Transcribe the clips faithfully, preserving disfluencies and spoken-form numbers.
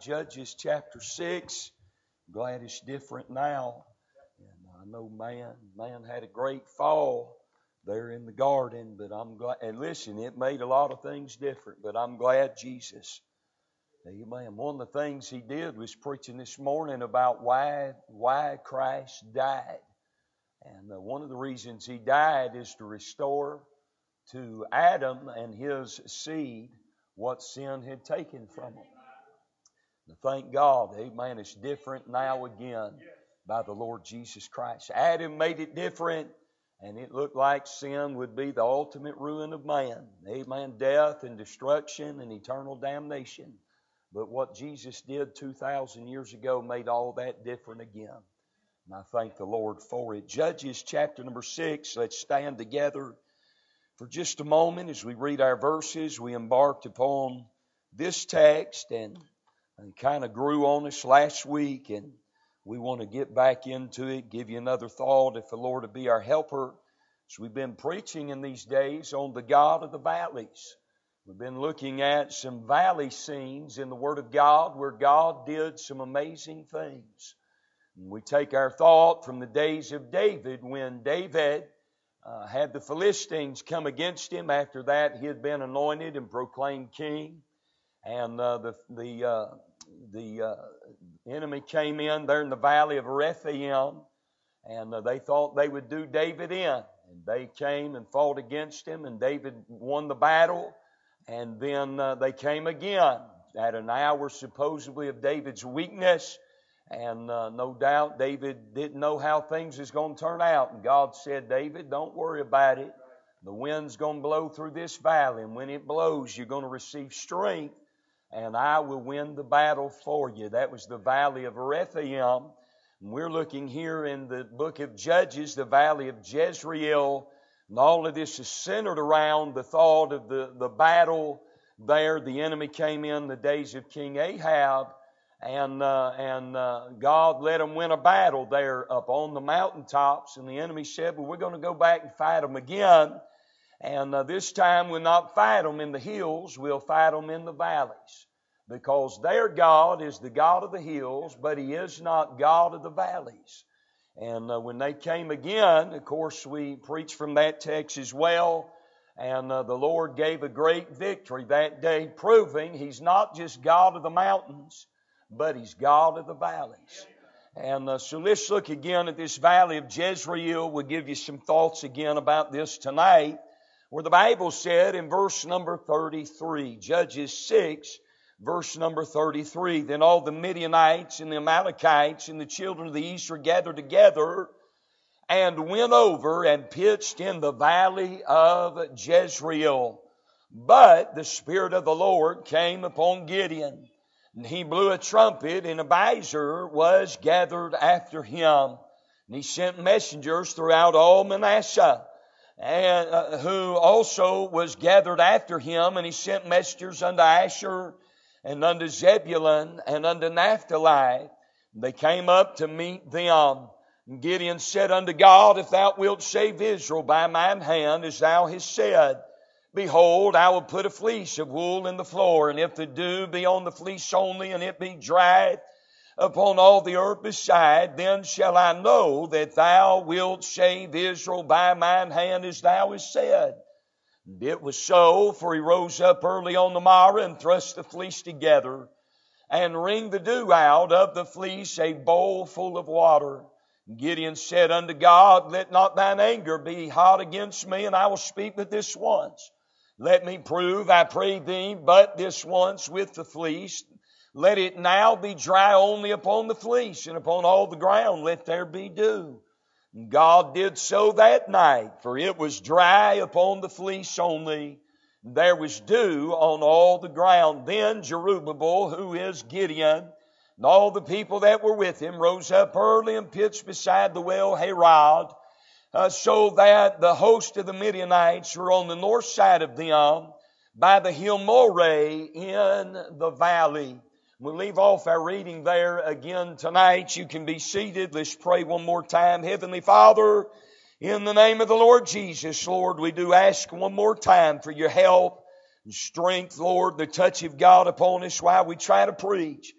Judges chapter six. Glad it's different now. And I know man, man had a great fall there in the garden, but I'm glad, and listen, it made a lot of things different, but I'm glad Jesus. Amen. One of the things he did was preaching this morning about why, why Christ died. And uh, one of the reasons he died is to restore to Adam and his seed what sin had taken from him. And thank God, amen, it's different now again by the Lord Jesus Christ. Adam made it different, and it looked like sin would be the ultimate ruin of man. Amen, death and destruction and eternal damnation. But what Jesus did two thousand years ago made all that different again. And I thank the Lord for it. Judges chapter number six, let's stand together for just a moment as we read our verses. We embarked upon this text and, and kind of grew on us last week, and we want to get back into it, give you another thought if the Lord will be our helper. So we've been preaching in these days on the God of the valleys. We've been looking at some valley scenes in the Word of God where God did some amazing things. And we take our thought from the days of David when David uh, had the Philistines come against him. After that, he had been anointed and proclaimed king. And uh, the the uh, the uh, enemy came in there in the valley of Rephaim, and uh, they thought they would do David in. And they came and fought against him, and David won the battle. And then uh, they came again at an hour supposedly of David's weakness. And uh, no doubt David didn't know how things was going to turn out. And God said, David, don't worry about it. The wind's going to blow through this valley. And when it blows, you're going to receive strength. And I will win the battle for you. That was the valley of Rephaim. And we're looking here in the book of Judges, the valley of Jezreel. And all of this is centered around the thought of the, the battle there. The enemy came in the days of King Ahab, and uh, and uh, God let them win a battle there up on the mountaintops. And the enemy said, well, we're going to go back and fight them again. And uh, this time we'll not fight them in the hills, we'll fight them in the valleys. Because their God is the God of the hills, but He is not God of the valleys. And uh, when they came again, of course, we preached from that text as well. And uh, the Lord gave a great victory that day, proving He's not just God of the mountains, but He's God of the valleys. And uh, so let's look again at this valley of Jezreel. We'll give you some thoughts again about this tonight, where the Bible said in verse number thirty-three, Judges six, verse number thirty-three, then all the Midianites and the Amalekites and the children of the east were gathered together and went over and pitched in the valley of Jezreel. But the Spirit of the Lord came upon Gideon, and he blew a trumpet, and Abiezer was gathered after him. And he sent messengers throughout all Manasseh, and uh, who also was gathered after him, and he sent messengers unto Asher, and unto Zebulun, and unto Naphtali. They came up to meet them. And Gideon said unto God, if thou wilt save Israel by mine hand, as thou hast said, behold, I will put a fleece of wool in the floor, and if the dew be on the fleece only, and it be dried upon all the earth beside, then shall I know that thou wilt save Israel by mine hand, as thou hast said. It was so, for he rose up early on the morrow and thrust the fleece together and wringed the dew out of the fleece a bowl full of water. Gideon said unto God, let not thine anger be hot against me, and I will speak but this once. Let me prove, I pray thee, but this once with the fleece. Let it now be dry only upon the fleece, and upon all the ground let there be dew. God did so that night, for it was dry upon the fleece only. There was dew on all the ground. Then Jerubbaal, who is Gideon, and all the people that were with him rose up early and pitched beside the well Harod, uh, so that the host of the Midianites were on the north side of them by the hill Moreh in the valley. We'll leave off our reading there again tonight. You can be seated. Let's pray one more time. Heavenly Father, in the name of the Lord Jesus, Lord, we do ask one more time for your help and strength, Lord, the touch of God upon us while we try to preach.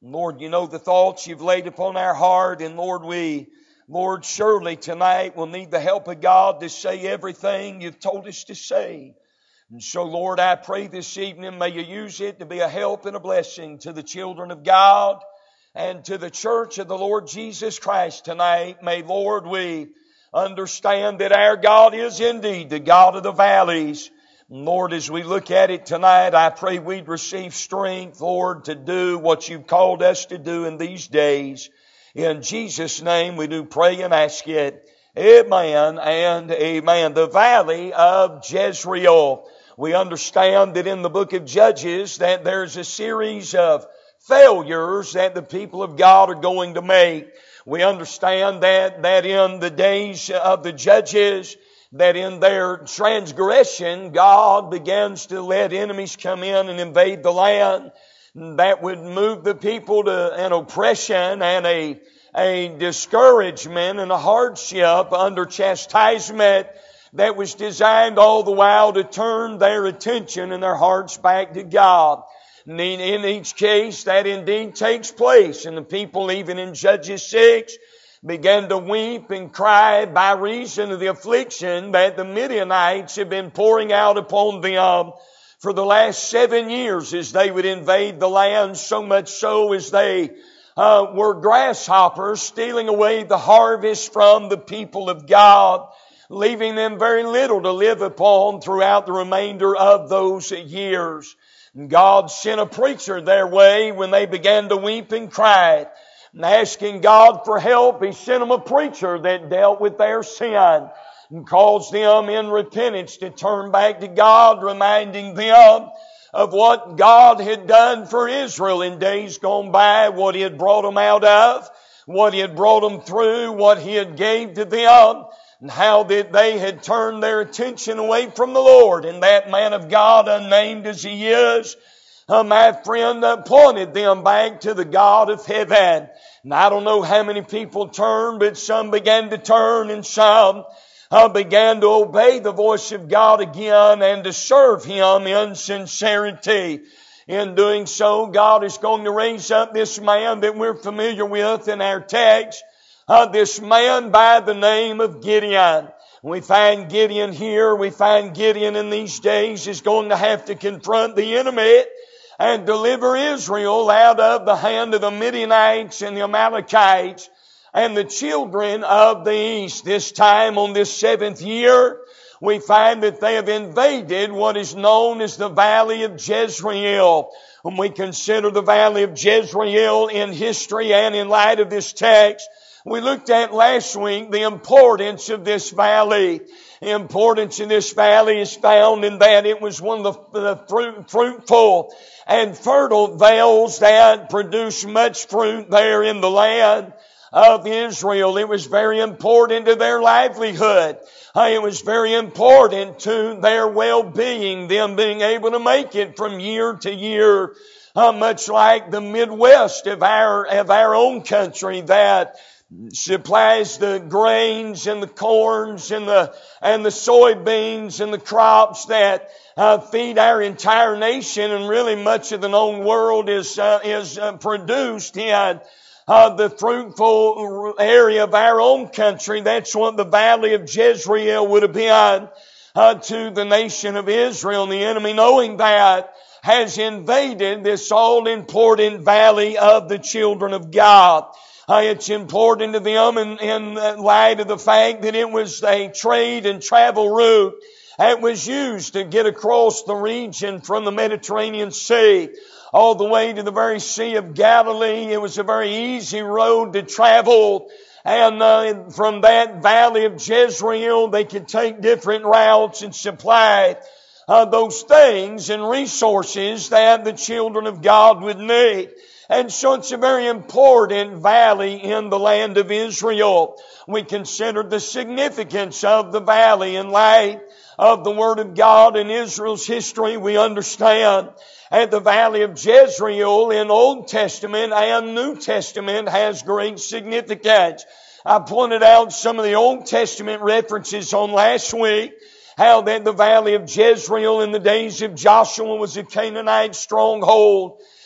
Lord, you know the thoughts you've laid upon our heart, and Lord, we, Lord, surely tonight we'll need the help of God to say everything you've told us to say. And so, Lord, I pray this evening, may you use it to be a help and a blessing to the children of God and to the church of the Lord Jesus Christ tonight. May, Lord, we understand that our God is indeed the God of the valleys. Lord, as we look at it tonight, I pray we'd receive strength, Lord, to do what you've called us to do in these days. In Jesus' name we do pray and ask it. Amen and amen. The valley of Jezreel. We understand that in the book of Judges that there's a series of failures that the people of God are going to make. We understand that, that in the days of the judges, that in their transgression, God begins to let enemies come in and invade the land. That would move the people to an oppression and a, a discouragement and a hardship under chastisement that was designed all the while to turn their attention and their hearts back to God. And in each case, that indeed takes place. And the people, even in Judges six, began to weep and cry by reason of the affliction that the Midianites had been pouring out upon them for the last seven years as they would invade the land, so much so as they uh, were grasshoppers stealing away the harvest from the people of God, leaving them very little to live upon throughout the remainder of those years. God sent a preacher their way when they began to weep and cry, and asking God for help. He sent them a preacher that dealt with their sin and caused them in repentance to turn back to God, reminding them of what God had done for Israel in days gone by, what He had brought them out of, what He had brought them through, what He had gave to them, and how that they had turned their attention away from the Lord. And that man of God, unnamed as he is, uh, my friend, uh, pointed them back to the God of heaven. And I don't know how many people turned, but some began to turn, and some uh, began to obey the voice of God again and to serve Him in sincerity. In doing so, God is going to raise up this man that we're familiar with in our text, Uh, this man by the name of Gideon. We find Gideon here. We find Gideon in these days is going to have to confront the enemy and deliver Israel out of the hand of the Midianites and the Amalekites and the children of the east. This time on this seventh year, we find that they have invaded what is known as the Valley of Jezreel. When we consider the Valley of Jezreel in history and in light of this text, we looked at last week the importance of this valley. The importance of this valley is found in that it was one of the, the fruit, fruitful and fertile vales that produced much fruit there in the land of Israel. It was very important to their livelihood. It was very important to their well-being, them being able to make it from year to year, uh, much like the Midwest of our, of our own country that supplies the grains and the corns and the and the soybeans and the crops that uh, feed our entire nation, and really much of the known world is uh, is uh, produced in uh, the fruitful area of our own country. That's what the Valley of Jezreel would have been uh, to the nation of Israel. And the enemy, knowing that, has invaded this all-important valley of the children of God. Uh, it's important to them in, in light of the fact that it was a trade and travel route that was used to get across the region from the Mediterranean Sea all the way to the very Sea of Galilee. It was a very easy road to travel. And uh, from that Valley of Jezreel, they could take different routes and supply uh, those things and resources that the children of God would need. And so it's a very important valley in the land of Israel. We considered the significance of the valley in light of the Word of God in Israel's history. We understand that the Valley of Jezreel in Old Testament and New Testament has great significance. I pointed out some of the Old Testament references on last week, how that the Valley of Jezreel in the days of Joshua was a Canaanite stronghold.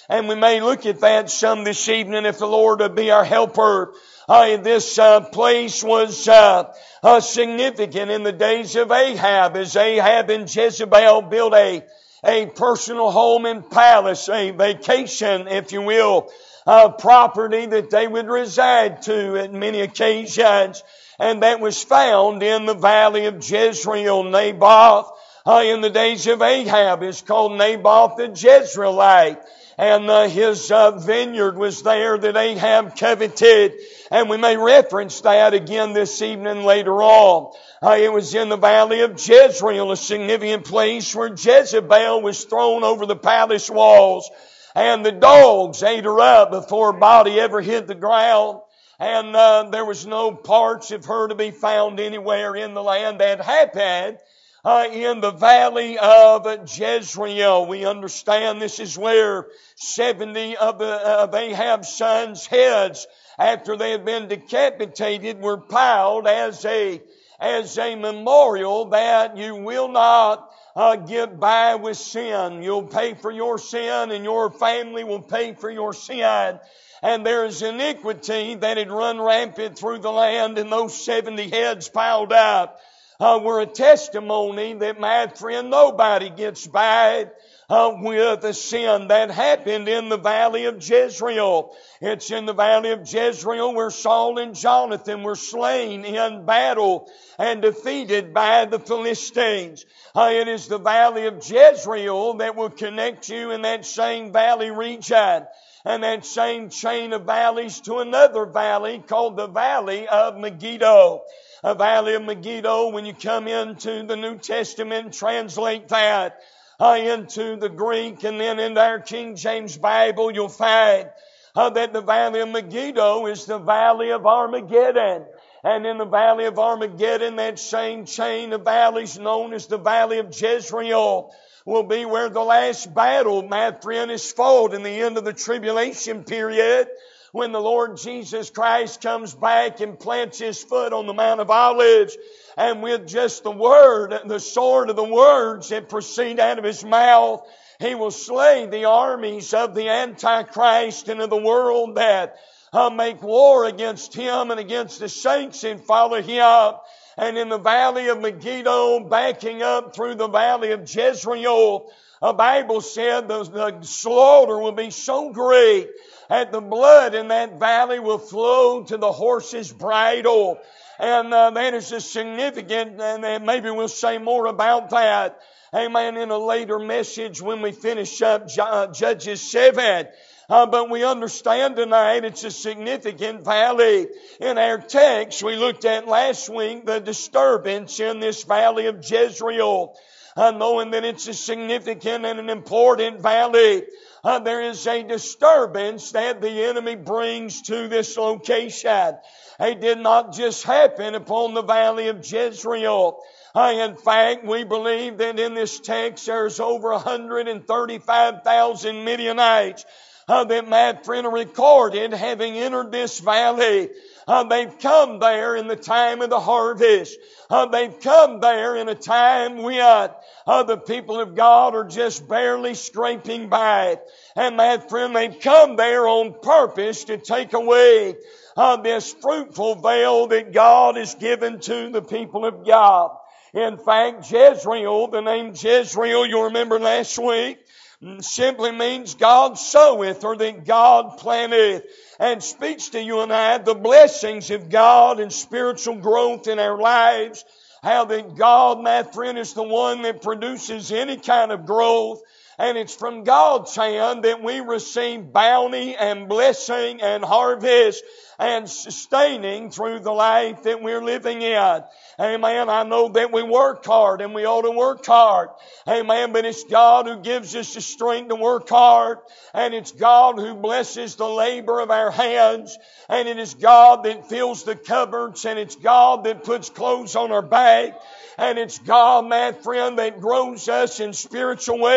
And we may look at that some this evening if the Lord would be our helper. Uh, this uh, place was uh, uh, significant in the days of Ahab, as Ahab and Jezebel built a, a personal home and palace, a vacation, if you will, uh, property that they would reside to at many occasions. And that was found in the valley of Jezreel. Naboth, uh, in the days of Ahab, is called Naboth the Jezreelite. And uh, his uh, vineyard was there that Ahab coveted. And we may reference that again this evening later on. Uh, it was in the valley of Jezreel, a significant place where Jezebel was thrown over the palace walls. And the dogs ate her up before her body ever hit the ground. And uh, there was no parts of her to be found anywhere in the land. That happened uh, in the valley of Jezreel. We understand this is where seventy of, the, of Ahab's sons' heads, after they had been decapitated, were piled as a, as a memorial that you will not uh, get by with sin. You'll pay for your sin, and your family will pay for your sin. And there is iniquity that had run rampant through the land, and those seventy heads piled up uh, were a testimony that, my friend, nobody gets by uh, with a sin. That happened in the valley of Jezreel. It's in the valley of Jezreel where Saul and Jonathan were slain in battle and defeated by the Philistines. Uh, it is the valley of Jezreel that will connect you in that same valley region and that same chain of valleys to another valley called the Valley of Megiddo. A valley of Megiddo, when you come into the New Testament and translate that uh, into the Greek and then into our King James Bible, you'll find uh, that the Valley of Megiddo is the Valley of Armageddon. And in the Valley of Armageddon, that same chain of valleys known as the Valley of Jezreel will be where the last battle, my friend, is fought in the end of the tribulation period, when the Lord Jesus Christ comes back and plants His foot on the Mount of Olives, and with just the word, the sword of the words that proceed out of His mouth, He will slay the armies of the Antichrist and of the world that uh, make war against Him and against the saints and follow Him. And in the valley of Megiddo, backing up through the valley of Jezreel, a Bible said the, the slaughter will be so great that the blood in that valley will flow to the horse's bridle. And uh, that is a significant, and maybe we'll say more about that, amen, in a later message when we finish up Judges seven. Uh, but we understand tonight it's a significant valley. In our text we looked at last week the disturbance in this valley of Jezreel. Uh, knowing that it's a significant and an important valley, uh, there is a disturbance that the enemy brings to this location. It did not just happen upon the valley of Jezreel. Uh, in fact, we believe that in this text there's over one hundred thirty-five thousand Midianites Uh, that my friend recorded having entered this valley. Uh, they've come there in the time of the harvest. Uh, they've come there in a time when uh, the people of God are just barely scraping by. And my friend, they've come there on purpose to take away uh, this fruitful veil that God has given to the people of God. In fact, Jezreel, the name Jezreel, you'll remember last week, simply means God soweth, or that God planteth, and speaks to you and I the blessings of God and spiritual growth in our lives. How that God, my friend, is the one that produces any kind of growth. And it's from God's hand that we receive bounty and blessing and harvest and sustaining through the life that we're living in. Amen. I know that we work hard and we ought to work hard. Amen. But it's God who gives us the strength to work hard. And it's God who blesses the labor of our hands. And it is God that fills the cupboards. And it's God that puts clothes on our back. And it's God, my friend, that grows us in spiritual ways.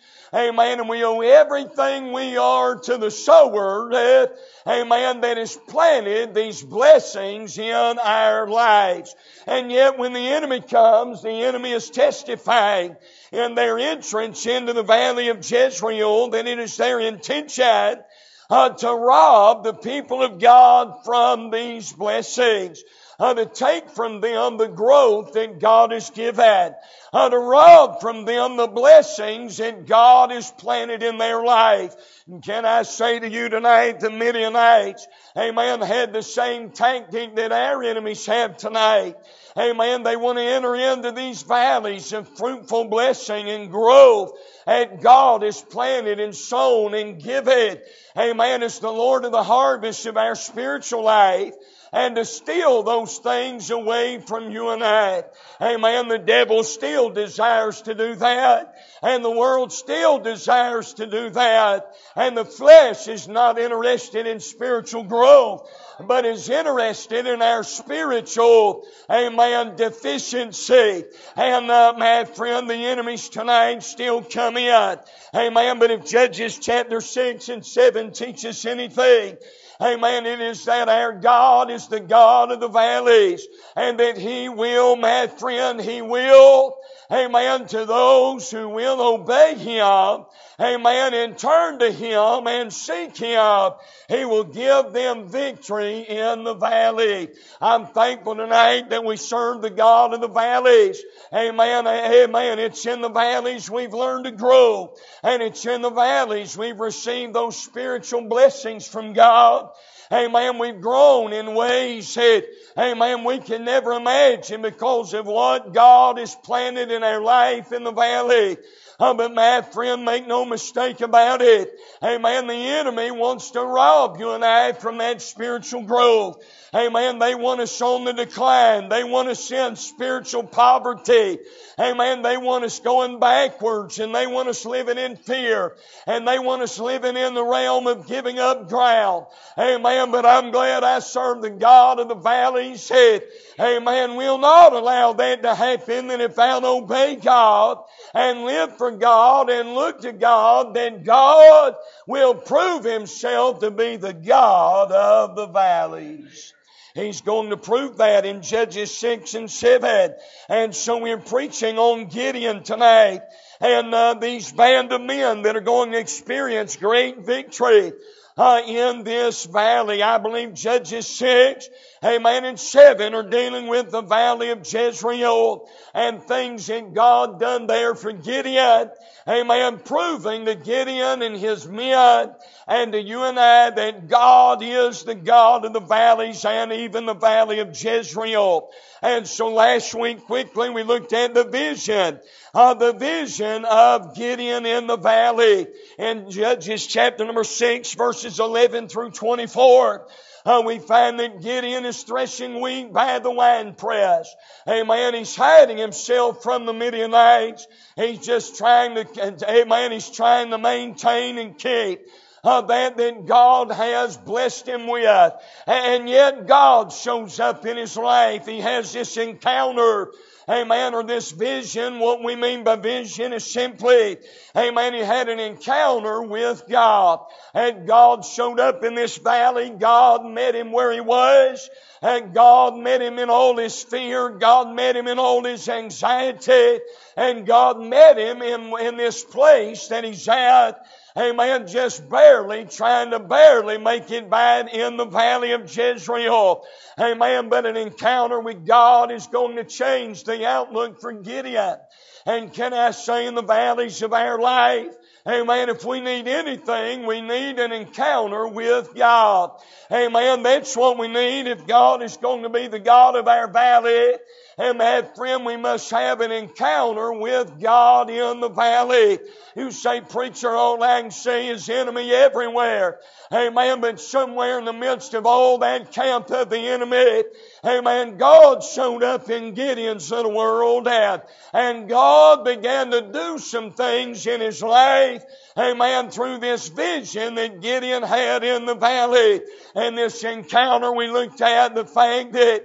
Amen. And we owe everything we are to the sower, that, amen, that has planted these blessings in our lives. And yet when the enemy comes, the enemy is testifying in their entrance into the valley of Jezreel that it is their intention uh, to rob the people of God from these blessings. Uh, to take from them the growth that God has given. Uh, to rob from them the blessings that God has planted in their life. And can I say to you tonight, the Midianites, amen, had the same tactic that our enemies have tonight. Amen. They want to enter into these valleys of fruitful blessing and growth that God has planted and sown and given. Amen. It's the Lord of the harvest of our spiritual life. And to steal those things away from you and I. Amen. The devil still desires to do that. And the world still desires to do that. And the flesh is not interested in spiritual growth, but is interested in our spiritual, amen, deficiency. And uh, my friend, the enemies tonight still come in. Amen. But if Judges chapter six and seven teach us anything, amen, it is that our God is the God of the valleys, and that He will, my friend, He will, amen, to those who will obey Him, amen, and turn to Him and seek Him, He will give them victory in the valley. I'm thankful tonight that we serve the God of the valleys. Amen, amen. It's in the valleys we've learned to grow, and it's in the valleys we've received those spiritual blessings from God. Amen. We've grown in ways that, amen, we can never imagine because of what God has planted in our life in the valley. Uh, but my friend, make no mistake about it. Amen. The enemy wants to rob you and I from that spiritual growth. Amen. They want us on the decline. They want us in spiritual poverty. Amen. They want us going backwards, and they want us living in fear, and they want us living in the realm of giving up ground. Amen. But I'm glad I serve the God of the valleys. Said, amen, we'll not allow that to happen. That if I'll obey God and live for God and look to God, then God will prove Himself to be the God of the valleys. He's going to prove that in Judges six and seven. And so we're preaching on Gideon tonight. And uh, these band of men that are going to experience great victory uh, in this valley. I believe Judges six, amen, and seven are dealing with the valley of Jezreel and things that God done there for Gideon. Amen. Proving to Gideon and his men and to you and I that God is the God of the valleys and even the valley of Jezreel. And so last week quickly we looked at the vision. Uh, the vision of Gideon in the valley. In Judges chapter number six verses eleven through twenty-four. Uh, we find that Gideon is threshing wheat by the winepress. Amen. He's hiding himself from the Midianites. He's just trying to, amen, he's trying to maintain and keep uh, that that God has blessed him with. And yet God shows up in his life. He has this encounter, amen, or this vision. What we mean by vision is simply, amen, he had an encounter with God. And God showed up in this valley. God met him where he was. And God met him in all his fear. God met him in all his anxiety. And God met him in, in this place that he's at. Amen. Just barely, trying to barely make it by in the valley of Jezreel. Amen. But an encounter with God is going to change the outlook for Gideon. And can I say, in the valleys of our life, amen, if we need anything, we need an encounter with God. Amen. That's what we need if God is going to be the God of our valley. And my friend, we must have an encounter with God in the valley. You say, preacher, all I can see is enemy everywhere. Amen. But somewhere in the midst of all that camp of the enemy, amen, God showed up in Gideon's little world, and, and God began to do some things in his life, amen, through this vision that Gideon had in the valley. And this encounter, we looked at the fact that,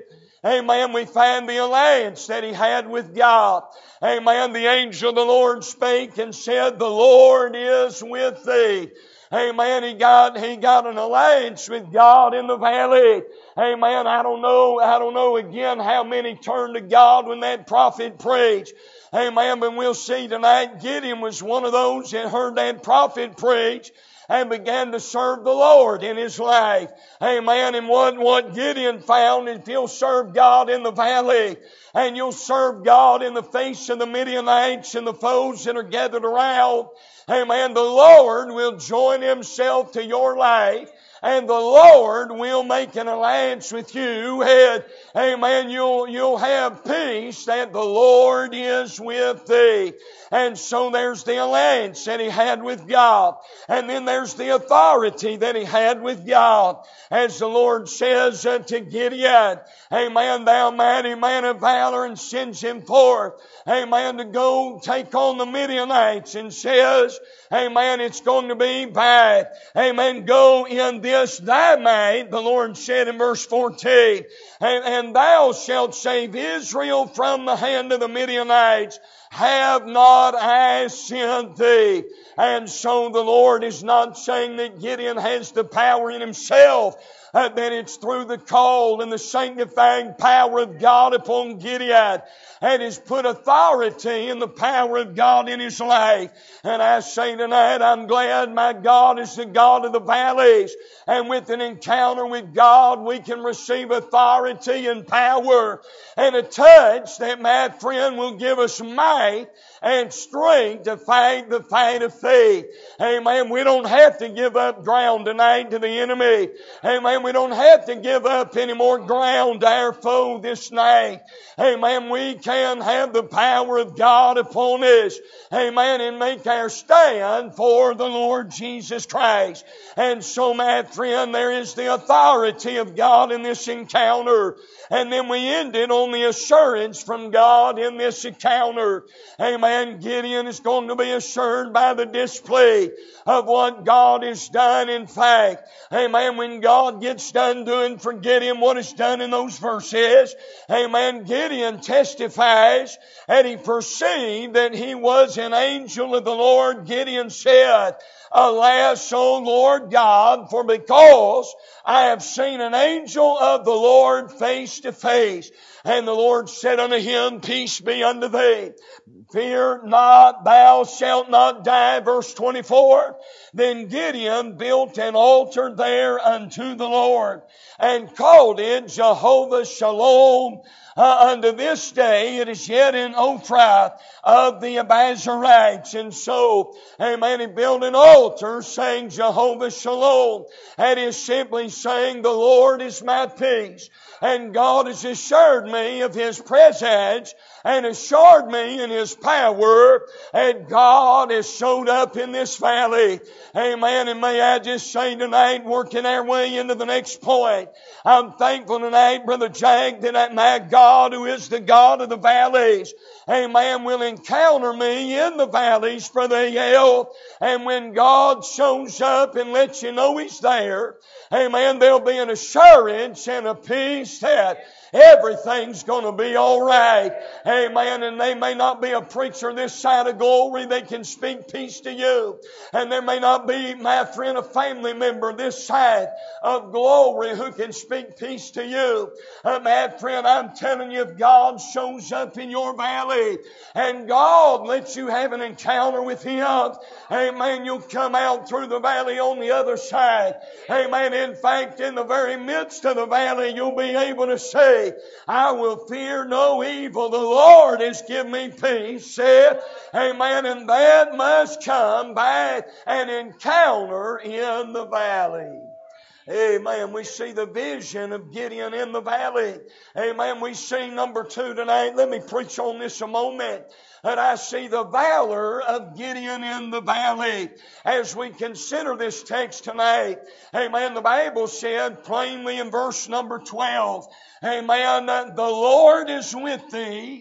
Amen. We find the alliance that he had with God. Amen. The angel of the Lord spake and said, the Lord is with thee. Amen. He got, he got an alliance with God in the valley. Amen. I don't know, I don't know again how many turned to God when that prophet preached. Amen. But we'll see tonight, Gideon was one of those that heard that prophet preach and began to serve the Lord in his life. Amen. And what, what Gideon found, if you'll serve God in the valley, and you'll serve God in the face of the Midianites and the foes that are gathered around, amen, the Lord will join himself to your life, and the Lord will make an alliance with you, and amen, you'll, you'll have peace that the Lord is with thee. And so there's the alliance that he had with God. And then there's the authority that he had with God. As the Lord says uh, to Gideon, amen, thou mighty man of valor, and sends him forth, amen, to go take on the Midianites, and says, amen, it's going to be bad. Amen, go in this thy might, the Lord said in verse fourteen, and, and thou shalt save Israel from the hand of the Midianites. Have not I sent thee? And so the Lord is not saying that Gideon has the power in himself, uh, that it's through the call and the sanctifying power of God upon Gideon, and has put authority in the power of God in his life. And I say tonight, I'm glad my God is the God of the valleys, and with an encounter with God, we can receive authority and power and a touch that, my friend, will give us might and strength to fight the fight of faith. Amen. We don't have to give up ground tonight to the enemy. Amen. We don't have to give up any more ground to our foe this night. Amen. We can have the power of God upon us. Amen. And make our stand for the Lord Jesus Christ. And so, my friend, there is the authority of God in this encounter. And then we ended on the assurance from God in this encounter. Amen. Gideon is going to be assured by the display of what God has done. In fact, amen, when God gets done doing for Gideon what is done in those verses, amen, Gideon testifies and he perceived that he was an angel of the Lord. Gideon said, alas, O Lord God, for because I have seen an angel of the Lord face to face. And the Lord said unto him, peace be unto thee. Fear not, thou shalt not die. Verse twenty-four. Then Gideon built an altar there unto the Lord, and called it Jehovah Shalom. Uh, unto this day it is yet in Ophrah of the Abazarites. And so, amen, he built an altar saying Jehovah Shalom. And he is simply saying the Lord is my peace. And God has assured me of His presence and assured me in His power. And God has showed up in this valley. Amen. And may I just say tonight, working our way into the next point, I'm thankful tonight, Brother Jack, that my God, who is the God of the valleys, amen, will encounter me in the valleys, Brother Yale. And when God shows up and lets you know He's there, amen, there'll be an assurance and a peace that everything's going to be all right. Amen. And they may not be a preacher this side of glory that can speak peace to you. And there may not be, my friend, a family member this side of glory who can speak peace to you. Uh, my friend, I'm telling you, if God shows up in your valley and God lets you have an encounter with Him, amen, you'll come out through the valley on the other side. Amen. In fact, in the very midst of the valley, you'll be able to say, I will fear no evil. The Lord has given me peace. Said, amen. And that must come by an encounter in the valley. Amen. We see the vision of Gideon in the valley. Amen. We see number two tonight. Let me preach on this a moment. And I see the valor of Gideon in the valley. As we consider this text tonight, amen, the Bible said plainly in verse number twelve, amen, the Lord is with thee.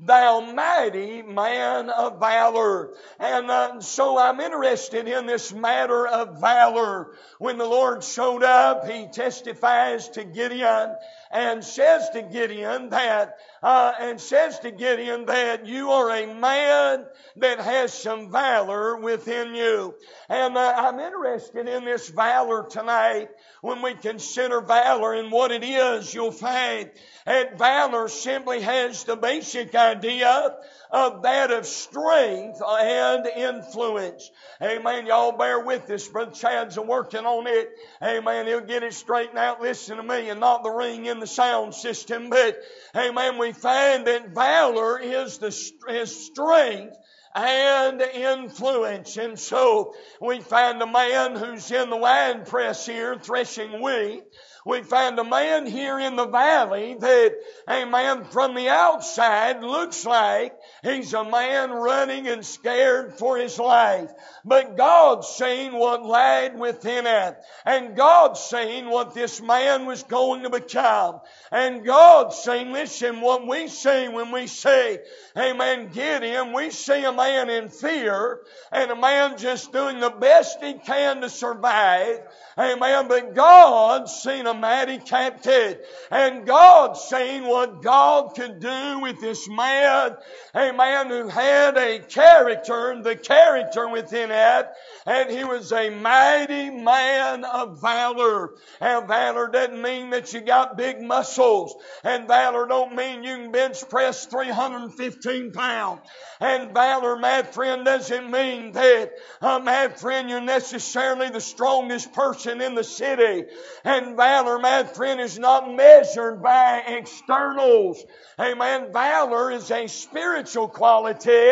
thou mighty man of valor. And uh, so I'm interested in this matter of valor. When the Lord showed up, He testifies to Gideon and says to Gideon that, uh, and says to Gideon that you are a man that has some valor within you. And uh, I'm interested in this valor tonight. When we consider valor and what it is, you'll find that valor simply has the basic idea of that of strength and influence. Amen. Y'all bear with this. Brother Chad's working on it. Amen. He'll get it straightened out. Listen to me, and not the ring in the sound system. But, amen, we find that valor is the is strength and influence. And so we find a man who's in the wine press here threshing wheat. We find a man here in the valley that, a man from the outside looks like he's a man running and scared for his life. But God's seen what lied within it. And God's seen what this man was going to become. And God's seen, listen, what we see when we see, amen, Gideon, we see a man in fear and a man just doing the best he can to survive. Amen. But God's seen a mighty captain. And God's seen what God could do with this man. A man who had a character, the character within it. And he was a mighty man of valor. And valor doesn't mean that you got big muscles. And valor don't mean you can bench press three hundred fifteen pounds. And valor, my friend, doesn't mean that, uh, my friend, you're necessarily the strongest person in the city. And valor, my friend, is not measured by externals. Amen. Valor is a spiritual quality.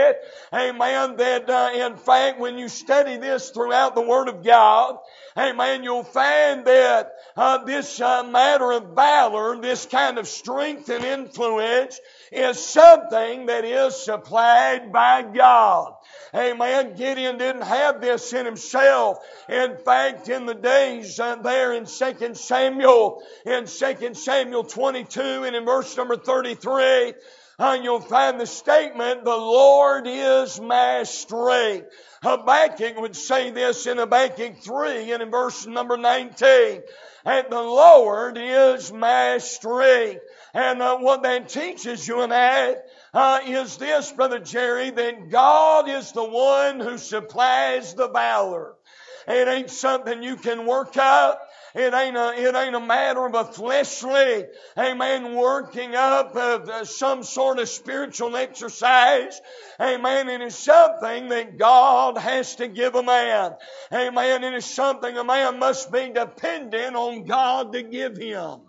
Amen. That, uh, in fact, when you study this throughout the Word of God, amen, you'll find that uh, this uh, matter of valor, this kind of strength and influence, is something that is supplied by God. Amen. Gideon didn't have this in himself. In fact, in the days uh, there in Second Samuel, in Second Samuel twenty-two and in verse number thirty-three, uh, you'll find the statement, the Lord is my strength. Habakkuk would say this in Habakkuk three and in verse number nineteen. And the Lord is my strength. And uh, what that teaches you and I uh, is this, Brother Jerry, that God is the one who supplies the valor. It ain't something you can work up. It ain't a, it ain't a matter of a fleshly, amen, working up of uh, some sort of spiritual exercise. Amen. It is something that God has to give a man. Amen. It is something a man must be dependent on God to give him.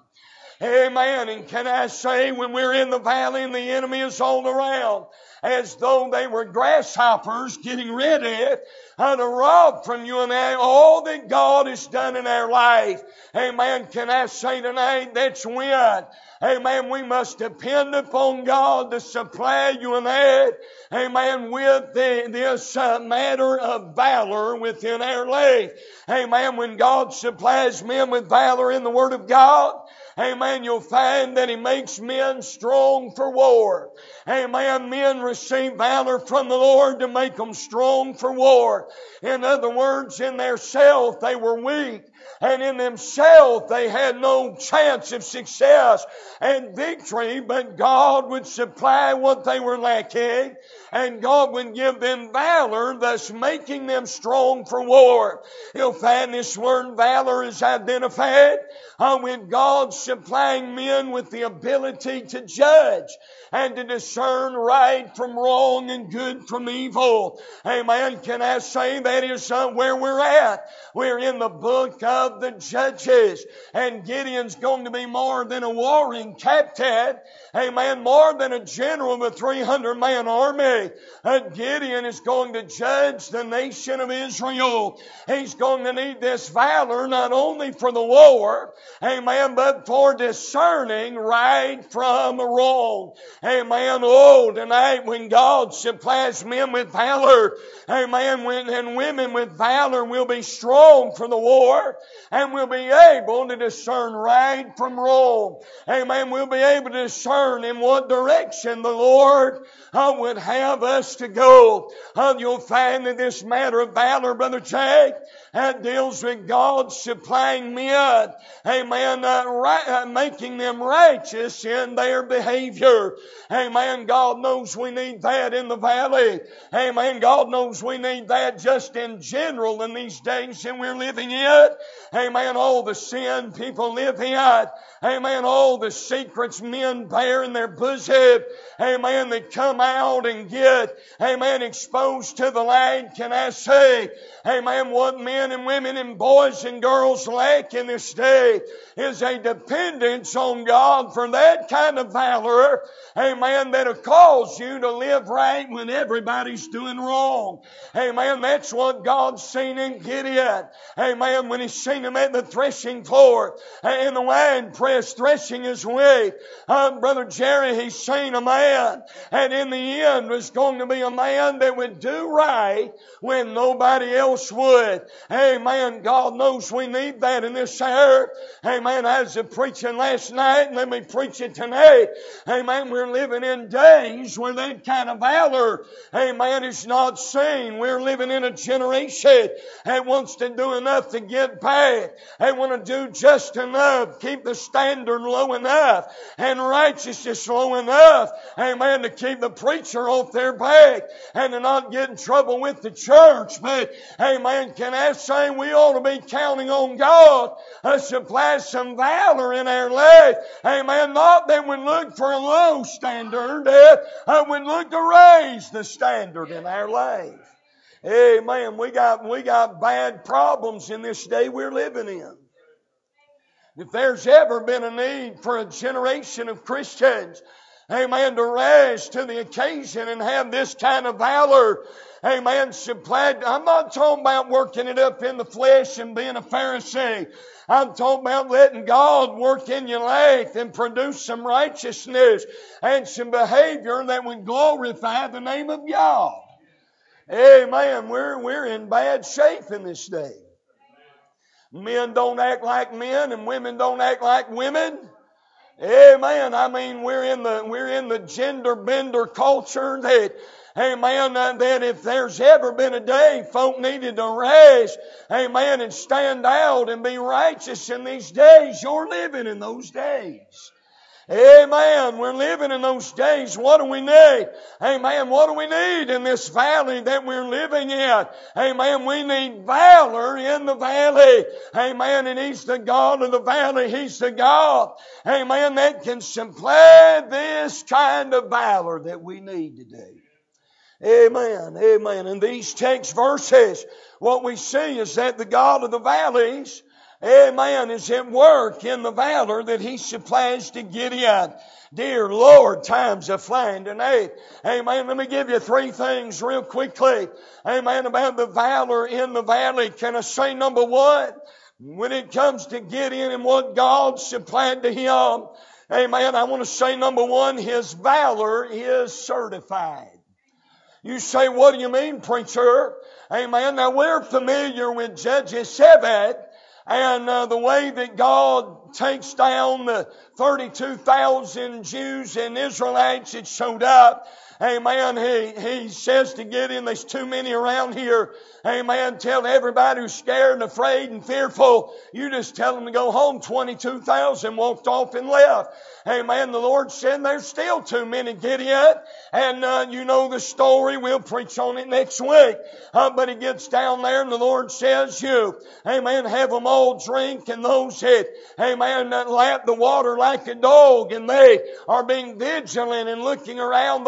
Amen. And can I say, when we're in the valley and the enemy is all around, as though they were grasshoppers getting ready uh, to rob from you and I all that God has done in our life. Amen. Can I say tonight, that's when, amen, we must depend upon God to supply you and I, amen, with the, this uh, matter of valor within our life. Amen. When God supplies men with valor in the Word of God, amen, you'll find that He makes men strong for war. Amen. Men receive valor from the Lord to make them strong for war. In other words, in their self they were weak. And in themselves they had no chance of success and victory, but God would supply what they were lacking, and God would give them valor, thus making them strong for war. You'll find this word valor is identified uh, with God supplying men with the ability to judge and to discern right from wrong and good from evil. Amen. Can I say that is uh, where we're at? We're in the book of the Judges. And Gideon's going to be more than a warring captain. Amen. More than a general of a three hundred man army. day, uh, Gideon is going to judge the nation of Israel. He's going to need this valor not only for the war, amen, but for discerning right from wrong. Amen. Oh, tonight when God supplies men with valor, amen, when, and women with valor will be strong for the war, and will be able to discern right from wrong. Amen. We'll be able to discern in what direction the Lord uh, would have us to go. Uh, you'll find that this matter of valor, Brother Jay, uh, deals with God supplying men, amen, uh, right, uh, making them righteous in their behavior. Amen. God knows we need that in the valley. Amen. God knows we need that just in general in these days that we're living in. Amen. All the sin people live in. Amen. All the secrets men bear in their bosom. Amen. They come out and get, amen, exposed to the light. Can I say, amen, what men and women and boys and girls lack in this day is a dependence on God for that kind of valor, amen, that'll cause you to live right when everybody's doing wrong. Amen. That's what God's seen in Gideon. Amen. When He's seen him at the threshing floor, in the wine press, threshing his wheat. Uh, Brother Jerry, He's seen a man, and in the end was going to be a man that would do right when nobody else would. Amen. God knows we need that in this earth. Amen. I was preaching last night, and let me preach it tonight. Amen. We're living in days where that kind of valor, amen, is not seen. We're living in a generation that wants to do enough to get by. They want to do just enough, keep the standard low enough, and righteousness low enough, amen, to keep the preacher off their back and to not get in trouble with the church. But, amen, can I say we ought to be counting on God to supply some valor in our life. Amen. Not that we look for a low standard, uh, we look to raise the standard in our life. Amen. We got, we got bad problems in this day we're living in. If there's ever been a need for a generation of Christians, amen, to rise to the occasion and have this kind of valor, amen, supplied. I'm not talking about working it up in the flesh and being a Pharisee. I'm talking about letting God work in your life and produce some righteousness and some behavior that would glorify the name of God. Amen. We're, we're in bad shape in this day. Men don't act like men and women don't act like women. Amen. I mean, we're in the, we're in the gender bender culture that, amen, uh, that if there's ever been a day folk needed to rise, amen, and stand out and be righteous in these days, you're living in those days. Amen. We're living in those days. What do we need? Amen. What do we need in this valley that we're living in? Amen. We need valor in the valley. Amen. And He's the God of the valley. He's the God, amen, that can supply this kind of valor that we need today. Amen. Amen. In these text verses, what we see is that the God of the valleys, amen, is at work in the valor that He supplies to Gideon. Dear Lord, time's a flying tonight. Amen. Let me give you three things real quickly. Amen. About the valor in the valley. Can I say number one? When it comes to Gideon and what God supplied to him, amen, I want to say number one, his valor is certified. You say, what do you mean, preacher? Amen. Now we're familiar with Judges seven. And uh, the way that God takes down the thirty-two thousand Jews and Israelites that showed up. Amen. He, he says to Gideon, there's too many around here. Amen. Tell everybody who's scared and afraid and fearful, you just tell them to go home. twenty-two thousand walked off and left. Amen. The Lord said there's still too many, Gideon. And uh, you know the story. We'll preach on it next week. Uh, but he gets down there and the Lord says, you, amen, have them all drink. And those that, amen, that lap the water like a dog and they are being vigilant and looking around, those are the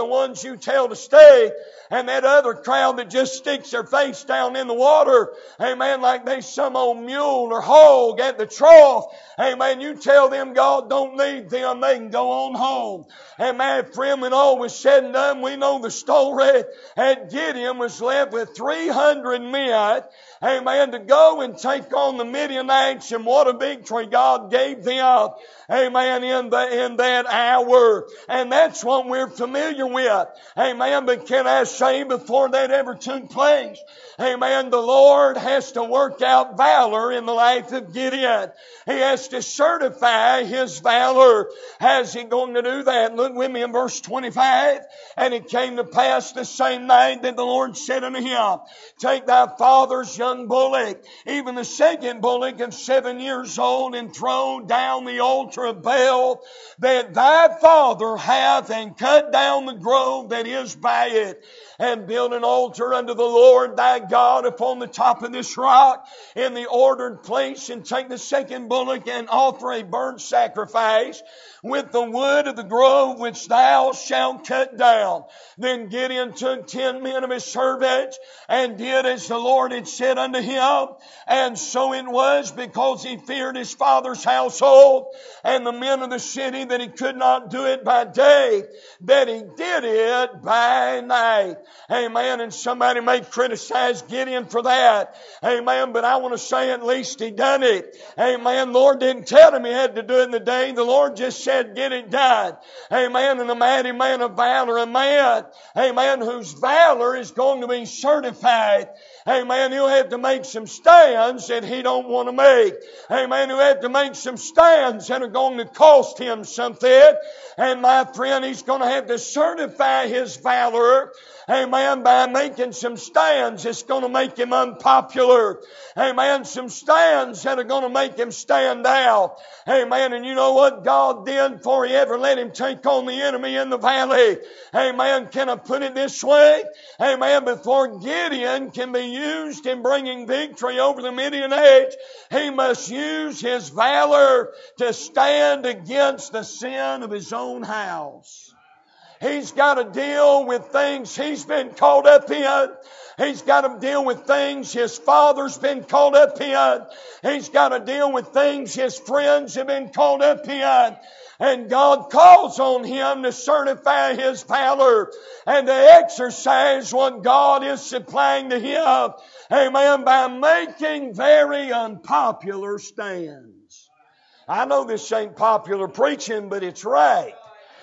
the ones you tell to stay, and that other crowd that just sticks their face down in the water, amen, like they some old mule or hog at the trough, amen, you tell them God don't need them, they can go on home. Amen, friend, when all was said and done, we know the story, and Gideon was left with three hundred men, amen, to go and take on the Midianites, and what a victory God gave them, amen, in, the, in that hour. And that's what we're familiar with. Amen, but can I say before that ever took place, amen, the Lord has to work out valor in the life of Gideon. He has to certify his valor. How's he going to do that? Look with me in verse twenty-five. And it came to pass the same night that the Lord said unto him, take thy father's young bullock, even the second bullock of seven years old, and throw down the altar of Baal that thy father hath, and cut down the grove that is by it, and build an altar unto the Lord thy God upon the top of this rock in the ordered place, and take the second bullock and offer a burnt sacrifice with the wood of the grove which thou shalt cut down. Then Gideon took ten men of his servants and did as the Lord had said unto him. And so it was, because he feared his father's household and the men of the city, that he could not do it by day, that he did it by night. Amen. And somebody may criticize Gideon for that. Amen. But I want to say at least he done it. Amen. The Lord didn't tell him he had to do it in the day. The Lord just said, get it done. Amen. And a mighty man of valor, a man, amen, whose valor is going to be certified. Amen. He'll have to make some stands that he don't want to make. Amen. He'll have to make some stands that are going to cost him something. And my friend, he's going to have to certify his valor. Amen. By making some stands that's going to make him unpopular. Amen. Some stands that are going to make him stand out. Amen. And you know what God did before he ever let him take on the enemy in the valley? Amen. Can I put it this way? Amen. Before Gideon can be used in bringing victory over the Midianites, he must use his valor to stand against the sin of his own house. He's got to deal with things he's been caught up in. He's got to deal with things his father's been caught up in. He's got to deal with things his friends have been caught up in. And God calls on him to certify his valor and to exercise what God is supplying to him. Amen. By making very unpopular stands. I know this ain't popular preaching, but it's right.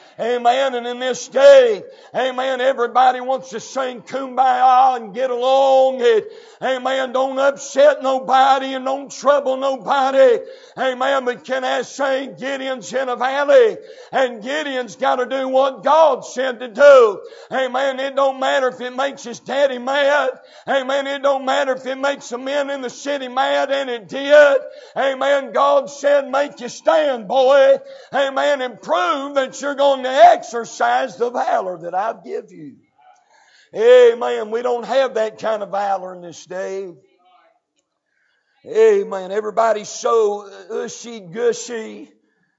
Amen. And in this day, amen, everybody wants to sing Kumbaya and get along. And, amen, don't upset nobody and don't trouble nobody. Amen. But can I say Gideon's in a valley, and Gideon's got to do what God said to do. Amen. It don't matter if it makes his daddy mad. Amen. It don't matter if it makes the men in the city mad, and it did. Amen. God said, make you stand, boy. Amen. And prove that you're going to exercise the valor that I give you. Amen. We don't have that kind of valor in this day. Amen. Everybody's so ushy gushy.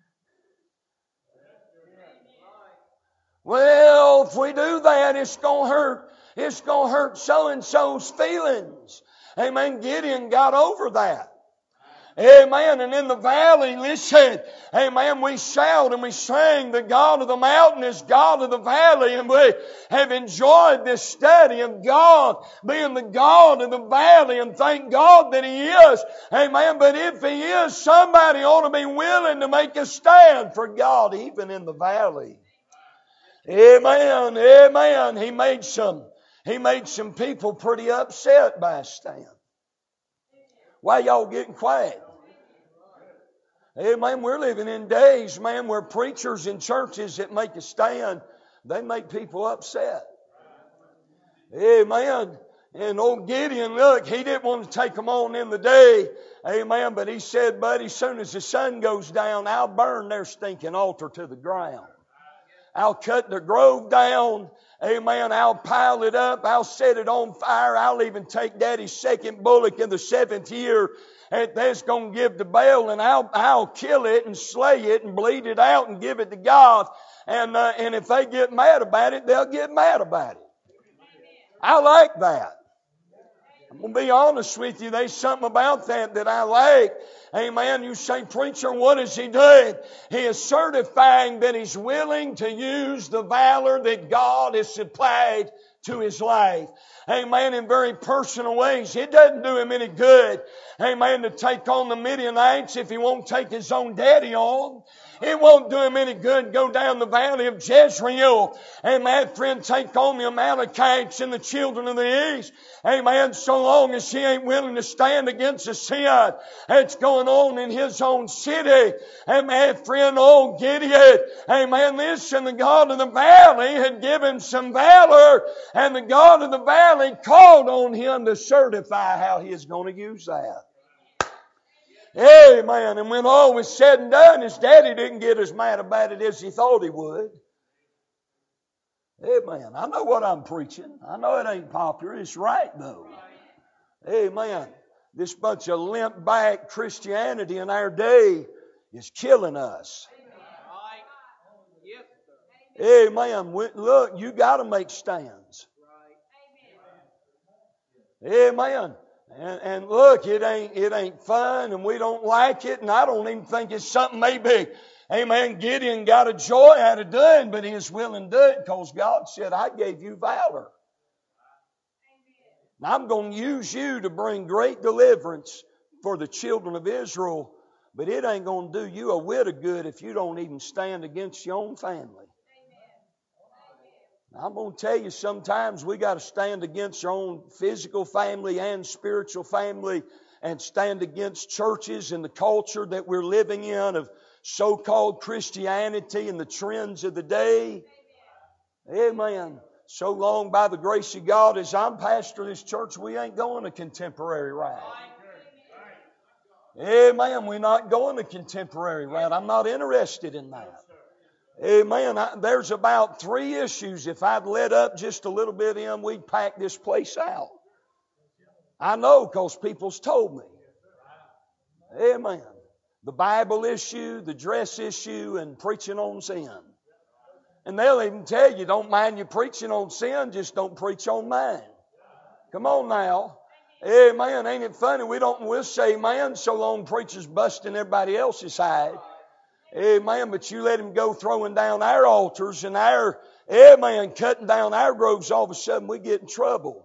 Well, if we do that, it's going to hurt. It's going to hurt so-and-so's feelings. Amen. Gideon got over that. Amen. And in the valley, listen, amen, we shout and we sing, the God of the mountain is God of the valley. And we have enjoyed this study of God being the God of the valley, and thank God that He is. Amen. But if He is, somebody ought to be willing to make a stand for God even in the valley. Amen. Amen. He made some, He made some people pretty upset by a stand. Why y'all getting quiet? Amen. We're living in days, man, where preachers in churches that make a stand, they make people upset. Amen. And old Gideon, look, he didn't want to take them on in the day. Amen. But he said, buddy, as soon as the sun goes down, I'll burn their stinking altar to the ground. I'll cut the grove down. Amen. I'll pile it up. I'll set it on fire. I'll even take Daddy's second bullock in the seventh year. They's going to give to Baal, and I'll, I'll kill it and slay it and bleed it out and give it to God. And, uh, and if they get mad about it, they'll get mad about it. I like that. I'm going to be honest with you. There's something about that that I like. Amen. You say, preacher, what is he doing? He is certifying that he's willing to use the valor that God has supplied to his life. Amen. In very personal ways. It doesn't do him any good, amen, to take on the Midianites if he won't take his own daddy on. It won't do him any good to go down the valley of Jezreel. Amen, friend, take on the Amalekites and the children of the east. Amen, so long as he ain't willing to stand against the sin that's going on in his own city. Amen, friend, old Gideon. Amen, listen, the God of the valley had given some valor, and the God of the valley called on him to certify how he is going to use that. Amen. And when all was said and done, his daddy didn't get as mad about it as he thought he would. Amen. I know what I'm preaching. I know it ain't popular. It's right, though. Amen. This bunch of limp-back Christianity in our day is killing us. Amen. Look, you got to make stands. Amen. And, and look, it ain't it ain't fun, and we don't like it, and I don't even think it's something maybe, amen, Gideon got a joy out of doing, but he was willing to do it because God said, I gave you valor. Now, I'm going to use you to bring great deliverance for the children of Israel, but it ain't going to do you a whit of good if you don't even stand against your own family. I'm going to tell you, sometimes we got to stand against our own physical family and spiritual family, and stand against churches and the culture that we're living in of so-called Christianity and the trends of the day. Amen. So long, by the grace of God, as I'm pastor of this church, we ain't going a contemporary route. Amen. We're not going a contemporary route. I'm not interested in that. Amen. I, there's about three issues. If I'd let up just a little bit in, we'd pack this place out. I know because people's told me. Amen. The Bible issue, the dress issue, and preaching on sin. And they'll even tell you, don't mind you preaching on sin, just don't preach on mine. Come on now. Amen. Ain't it funny? We don't, we'll say amen so long preachers busting everybody else's hide. Amen. But you let him go throwing down our altars and our, amen, cutting down our groves, all of a sudden we get in trouble.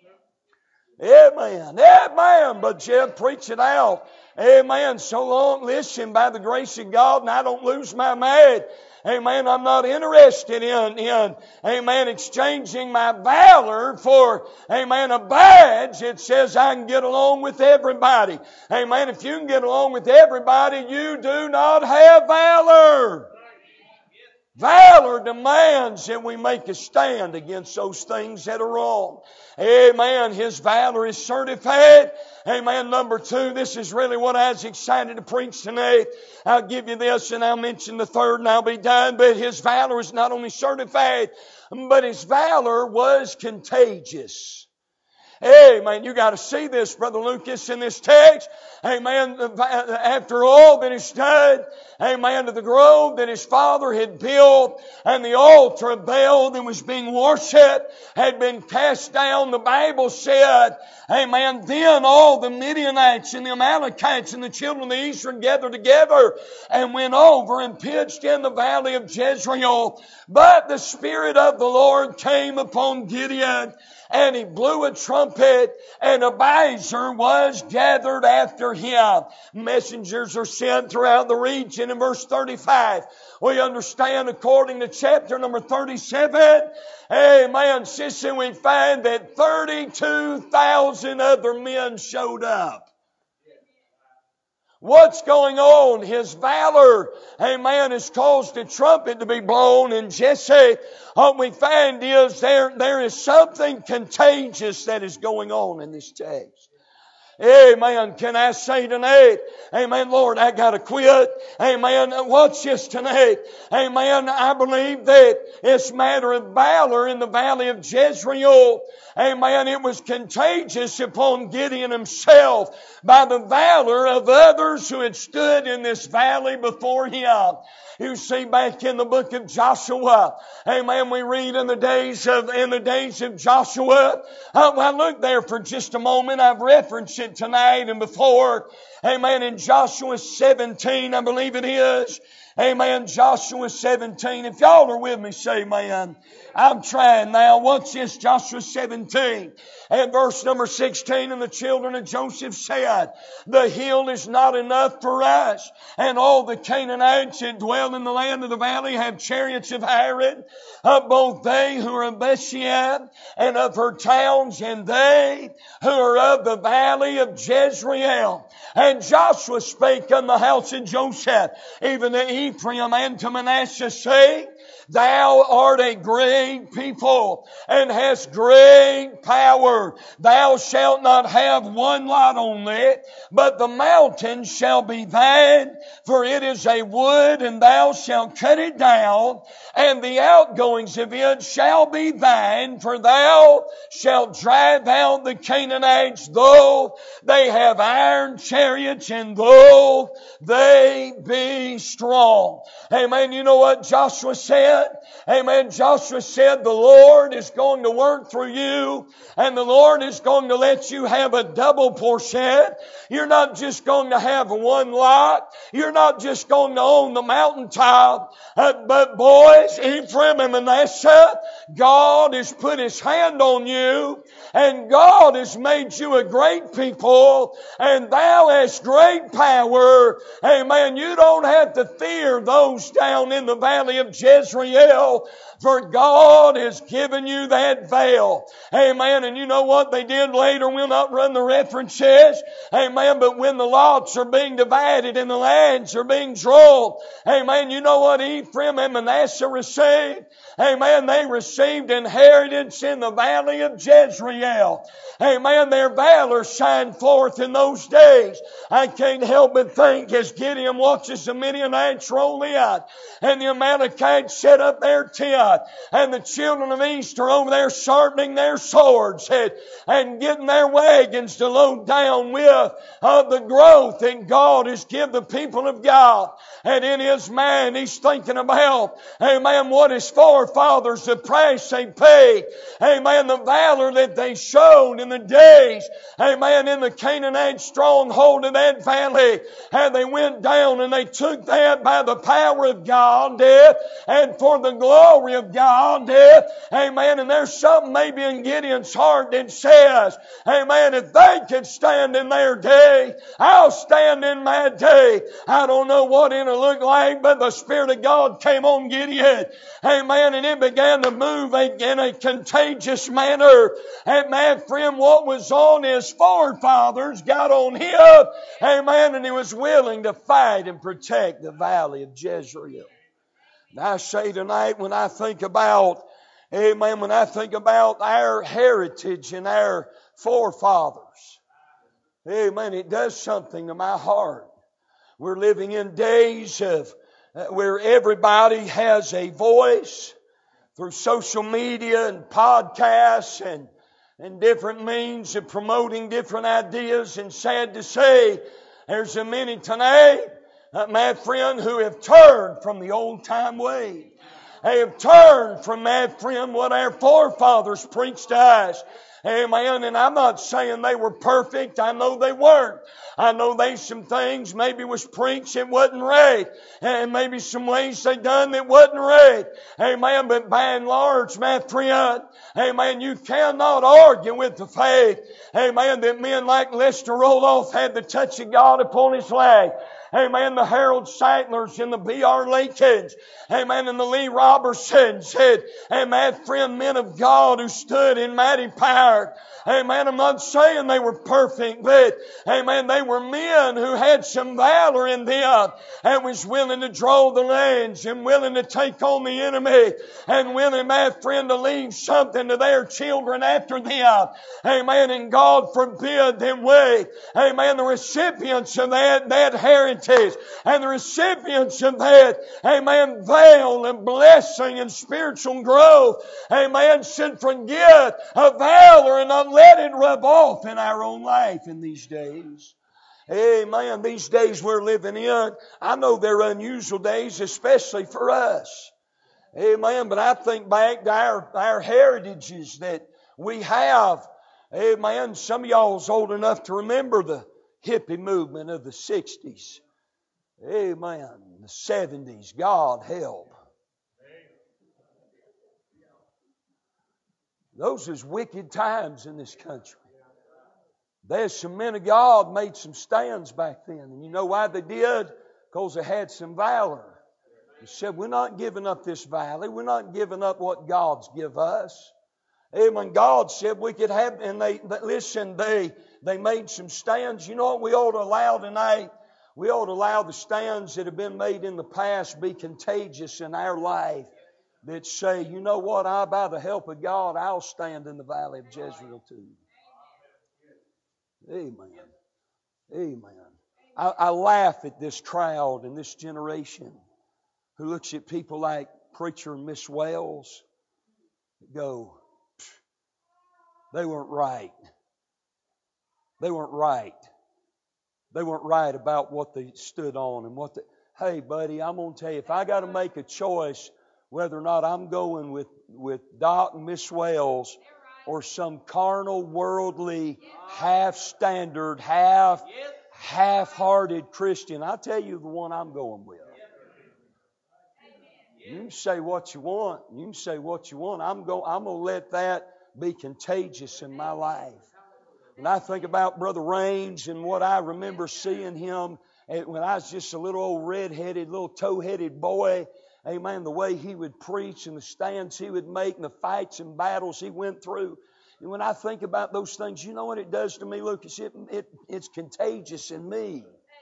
Amen. Amen. But Jeff, preach it out. Amen. So long, listen, by the grace of God, and I don't lose my mind. Amen. I'm not interested in, in, amen, exchanging my valor for, amen, a badge that says I can get along with everybody. Amen. If you can get along with everybody, you do not have valor. Valor demands that we make a stand against those things that are wrong. Amen. His valor is certified. Amen. Number two, this is really what I was excited to preach tonight. I'll give you this and I'll mention the third and I'll be done. But his valor is not only certified, but his valor was contagious. Amen. You got to see this, Brother Lucas, in this text. Amen. After all that is done, amen, to the grove that his father had built and the altar of Baal that was being worshipped had been cast down, the Bible said, amen, then all the Midianites and the Amalekites and the children of the eastern gathered together and went over and pitched in the valley of Jezreel. But the Spirit of the Lord came upon Gideon, and he blew a trumpet, and Abiezer was gathered after him. Messengers are sent throughout the region. In verse thirty-five, we understand, according to chapter number thirty-seven, amen, sister, we find that thirty-two thousand other men showed up. What's going on? His valor, amen, has caused a trumpet to be blown in Jesse. What we find is there, there is something contagious that is going on in this text. Amen. Can I say tonight? Amen. Lord, I gotta quit. Amen. Watch this tonight. Amen. I believe that it's a matter of valor in the valley of Jezreel. Amen. It was contagious upon Gideon himself by the valor of others who had stood in this valley before him. You see, back in the book of Joshua, amen, we read in the days of, in the days of Joshua. Uh, well, look there for just a moment. I've referenced it tonight and before. Amen, in Joshua seventeen, I believe it is. Amen, Joshua seventeen. If y'all are with me, say amen. I'm trying now. Watch this, Joshua seventeen. And verse number sixteen, and the children of Joseph said, the hill is not enough for us. And all the Canaanites that dwell in the land of the valley have chariots of iron, uh, both they who are of Bethshean and of her towns, and they who are of the valley of Jezreel. And Joshua spake unto the house of Joseph, even to Ephraim and to Manasseh, saying, thou art a great people and hast great power. Thou shalt not have one lot only, but the mountain shall be thine, for it is a wood, and thou shalt cut it down, and the outgoings of it shall be thine, for thou shalt drive out the Canaanites, though they have iron chariots, and though they be strong. Amen. You know what Joshua said? Amen. Joshua said, the Lord is going to work through you, and the Lord is going to let you have a double portion. You're not just going to have one lot. You're not just going to own the mountaintop. Uh, but boys, Ephraim and Manasseh, God has put His hand on you, and God has made you a great people, and thou hast great power. Amen. You don't have to fear those down in the valley of Jezreel, for God has given you that veil. Amen. And you know what they did later? We'll not run the references. Amen. But when the lots are being divided and the lands are being drawn, amen, you know what Ephraim and Manasseh received? Amen. They received inheritance in the valley of Jezreel. Amen. Their valor shined forth in those days. I can't help but think as Gideon watches the Midianites roll in, and the Amalekites set up their tent, and the children of East are over there sharpening their swords and, and getting their wagons to load down with uh, the growth that God has given the people of God. And in his mind, he's thinking about, amen, what his forefathers, the price they paid, amen, the valor that they showed in the days, amen, in the Canaanite stronghold of that valley. And they went down and they took that by the power of God, eh, and for the glory of God, eh, amen. And there's something maybe in Gideon's heart that says, amen, if they could stand in their day, I'll stand in my day. I don't know what it'll look like, but the Spirit of God came on Gideon, amen, and it began to move in a contagious manner. And my friend, what was on his forefathers got on him, amen, and he was willing to fight and protect the valley of Jezreel. And I say tonight, when I think about, amen, when I think about our heritage and our forefathers, amen, it does something to my heart. We're living in days of uh, where everybody has a voice through social media and podcasts and, and different means of promoting different ideas. And sad to say, there's a many tonight, uh, my friend, who have turned from the old time way. They have turned from, my friend, what our forefathers preached to us. Amen. And I'm not saying they were perfect. I know they weren't. I know there's some things maybe was preached that wasn't right. And maybe some ways they done that wasn't right. Amen. But by and large, my friend, amen, you cannot argue with the faith. Amen. That men like Lester Roloff had the touch of God upon his life. Amen. The Harold Seitlers and the B R Lincolns. Amen. And the Lee Robertsons. And, amen. Friend, men of God who stood in mighty power. Amen. I'm not saying they were perfect, but, amen, they were men who had some valor in them and was willing to draw the lines and willing to take on the enemy and willing, my friend, to leave something to their children after them. Amen. And God forbid them we, amen, the recipients of that, that heritage and the recipients of that, amen, veil and blessing and spiritual growth, amen, should forget a valor and not let it rub off in our own life in these days. Amen. These days we're living in, I know they're unusual days, especially for us. Amen. But I think back to our, our heritages that we have. Amen. Some of y'all's old enough to remember the hippie movement of the sixties. Amen. The seventies. God help. Those was wicked times in this country. There's some men of God made some stands back then. And you know why they did? Because they had some valor. They said, we're not giving up this valley. We're not giving up what God's give us. Amen. God said we could have, and they, listen, they, they made some stands. You know what we ought to allow tonight? We ought to allow the stands that have been made in the past be contagious in our life. That say, you know what, I, by the help of God, I'll stand in the valley of Jezreel too. Amen. Amen. I, I laugh at this crowd and this generation who looks at people like Preacher and Miss Wells that go, they weren't right. They weren't right. They weren't right about what they stood on and what they... Hey, buddy, I'm going to tell you, if I got to make a choice whether or not I'm going with, with Doc and Miss Wells or some carnal, worldly, half-standard, half, half-hearted Christian, I'll tell you the one I'm going with. You can say what you want. You can say what you want. I'm going, I'm going to let that be contagious in my life. When I think about Brother Raines and what I remember seeing him when I was just a little old red-headed, little toe-headed boy, amen, the way he would preach and the stands he would make and the fights and battles he went through. And when I think about those things, you know what it does to me, Lucas? It, it, it's contagious in me.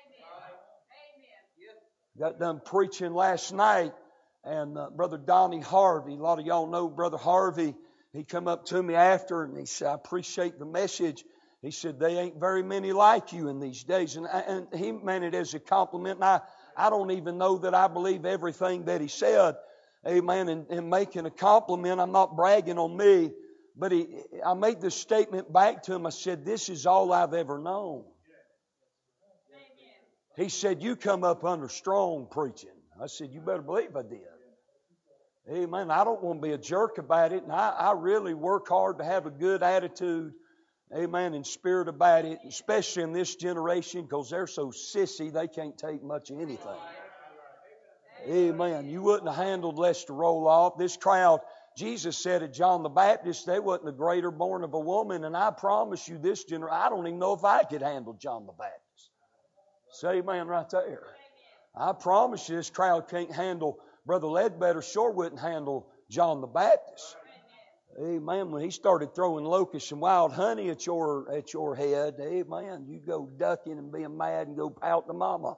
Got done preaching last night, and uh, Brother Donnie Harvey, a lot of y'all know Brother Harvey, he come up to me after and he said, I appreciate the message. He said, they ain't very many like you in these days. And, and he meant it as a compliment. And I, I don't even know that I believe everything that he said. Amen. And, and making a compliment, I'm not bragging on me. But he, I made this statement back to him. I said, this is all I've ever known. He said, you come up under strong preaching. I said, you better believe I did. Amen. I don't want to be a jerk about it. And I, I really work hard to have a good attitude. Amen. And spirit about it, especially in this generation, because they're so sissy they can't take much of anything. Amen. You wouldn't have handled Lester Roloff. This crowd, Jesus said to John the Baptist, they wasn't a greater born of a woman. And I promise you this generation, I don't even know if I could handle John the Baptist. Say amen right there. I promise you this crowd can't handle, Brother Ledbetter sure wouldn't handle John the Baptist. Amen. When he started throwing locusts and wild honey at your at your head, amen, you go ducking and being mad and go pout to mama.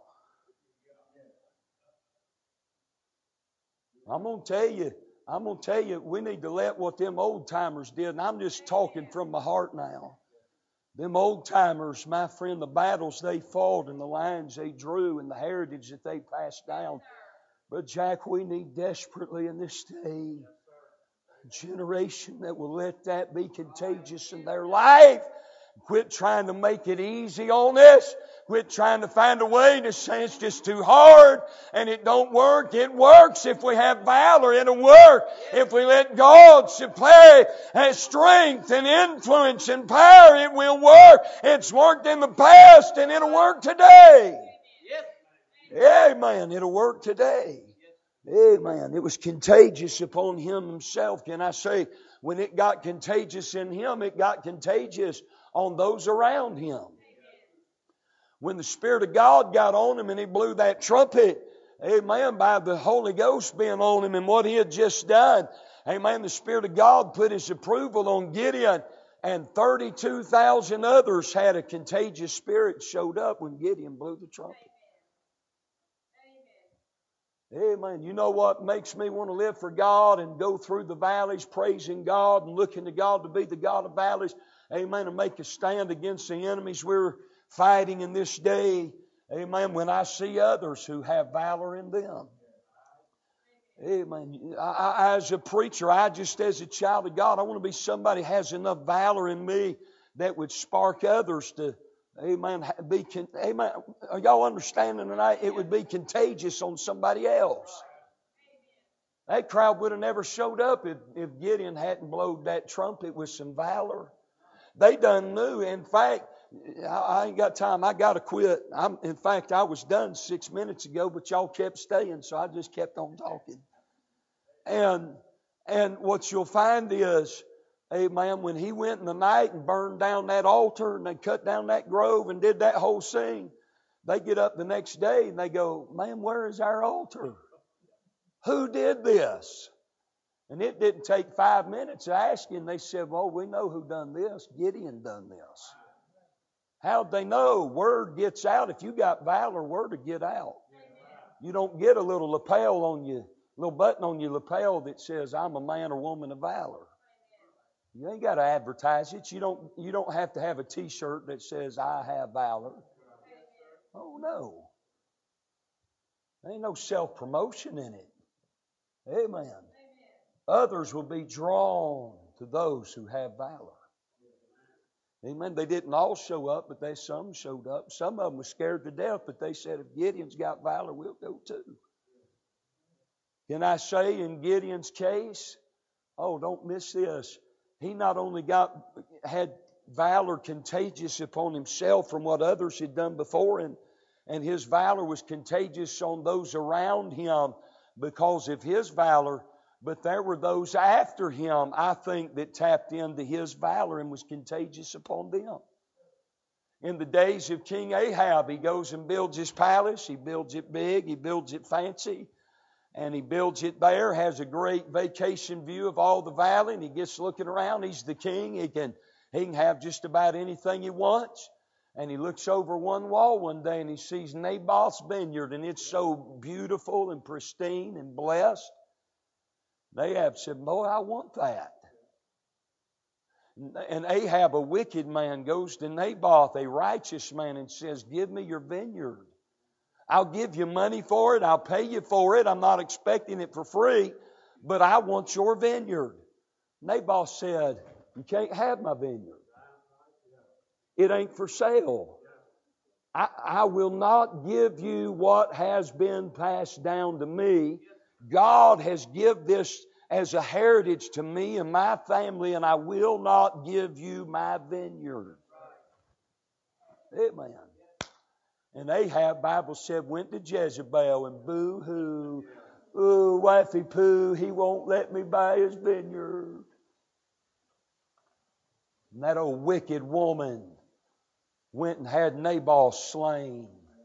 I'm going to tell you, I'm going to tell you, we need to let what them old timers did, and I'm just talking from my heart now. Them old timers, my friend, the battles they fought and the lines they drew and the heritage that they passed down. But Jack, we need desperately in this day generation that will let that be contagious in their life. Quit trying to make it easy on us. Quit trying to find a way to say it's just too hard and it don't work. It works if we have valor. It'll work if we let God supply strength and influence and power. It will work. It's worked in the past and it'll work today. Amen. It'll work today. Amen. It was contagious upon him himself. Can I say, when it got contagious in him, it got contagious on those around him. When the Spirit of God got on him and he blew that trumpet, amen, by the Holy Ghost being on him and what he had just done, amen, the Spirit of God put his approval on Gideon, and thirty-two thousand others had a contagious spirit showed up when Gideon blew the trumpet. Amen. You know what makes me want to live for God and go through the valleys praising God and looking to God to be the God of valleys? Amen. And make a stand against the enemies we're fighting in this day. Amen. When I see others who have valor in them. Amen. I, I, as a preacher, I just as a child of God, I want to be somebody who has enough valor in me that would spark others to, amen, be, amen. Are y'all understanding tonight? It would be contagious on somebody else. That crowd would have never showed up if, if Gideon hadn't blown that trumpet with some valor. They done knew. In fact, I, I ain't got time. I got to quit. I'm, in fact, I was done six minutes ago, but y'all kept staying, so I just kept on talking. And and what you'll find is, amen, when he went in the night and burned down that altar and they cut down that grove and did that whole scene, they get up the next day and they go, man, where is our altar? Who did this? And it didn't take five minutes asking. They said, well, we know who done this. Gideon done this. How'd they know? Word gets out. If you got valor, word will get out. You don't get a little lapel on you. Little button on your lapel that says, I'm a man or woman of valor. You ain't got to advertise it. You don't, you don't have to have a t-shirt that says, I have valor. Oh, no. There ain't no self-promotion in it. Amen. Others will be drawn to those who have valor. Amen. They didn't all show up, but they some showed up. Some of them were scared to death, but they said, if Gideon's got valor, we'll go too. Can I say in Gideon's case, oh, don't miss this. He not only got had valor contagious upon himself from what others had done before, and, and his valor was contagious on those around him because of his valor, but there were those after him, I think, that tapped into his valor and was contagious upon them. In the days of King Ahab, he goes and builds his palace. He builds it big. He builds it fancy. And he builds it there, has a great vacation view of all the valley, and he gets looking around. He's the king. He can, he can have just about anything he wants. And he looks over one wall one day and he sees Naboth's vineyard, and it's so beautiful and pristine and blessed. Ahab said, boy, I want that. And Ahab, a wicked man, goes to Naboth, a righteous man, and says, give me your vineyard. I'll give you money for it. I'll pay you for it. I'm not expecting it for free, but I want your vineyard. Naboth said, you can't have my vineyard. It ain't for sale. I, I will not give you what has been passed down to me. God has given this as a heritage to me and my family, and I will not give you my vineyard. Amen. And Ahab, Bible said, went to Jezebel and boo-hoo. Ooh, wifey poo, he won't let me buy his vineyard. And that old wicked woman went and had Naboth slain.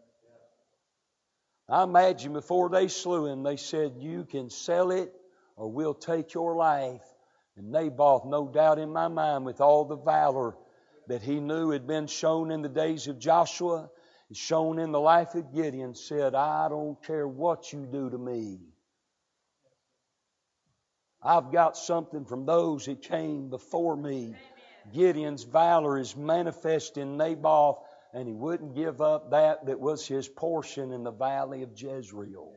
I imagine before they slew him, they said, you can sell it or we'll take your life. And Naboth, no doubt in my mind, with all the valor that he knew had been shown in the days of Joshua, shown in the life of Gideon, said, I don't care what you do to me. I've got something from those that came before me. Amen. Gideon's valor is manifest in Naboth, and he wouldn't give up that that was his portion in the valley of Jezreel.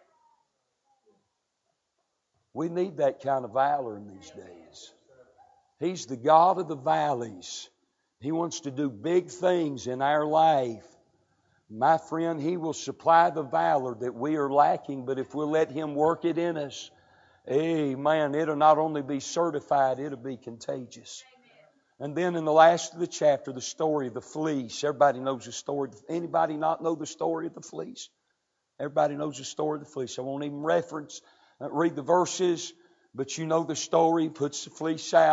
We need that kind of valor in these days. He's the God of the valleys. He wants to do big things in our life. My friend, He will supply the valor that we are lacking, but if we'll let Him work it in us, amen, it'll not only be certified, it'll be contagious. Amen. And then in the last of the chapter, the story of the fleece. Everybody knows the story. Anybody not know the story of the fleece? Everybody knows the story of the fleece. I won't even reference, uh, read the verses, but you know the story. He puts the fleece out.